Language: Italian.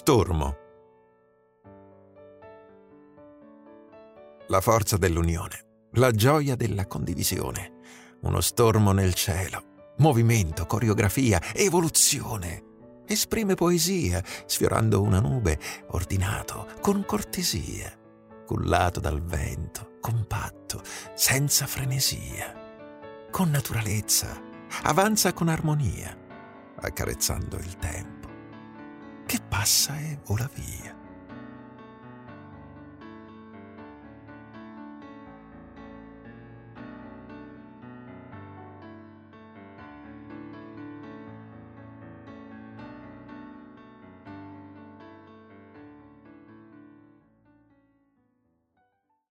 stormo. La forza dell'unione, la gioia della condivisione, uno stormo nel cielo, movimento, coreografia, evoluzione. Esprime poesia, sfiorando una nube, ordinato, con cortesia, cullato dal vento, compatto, senza frenesia, con naturalezza, avanza con armonia, accarezzando il tempo che passa e vola via.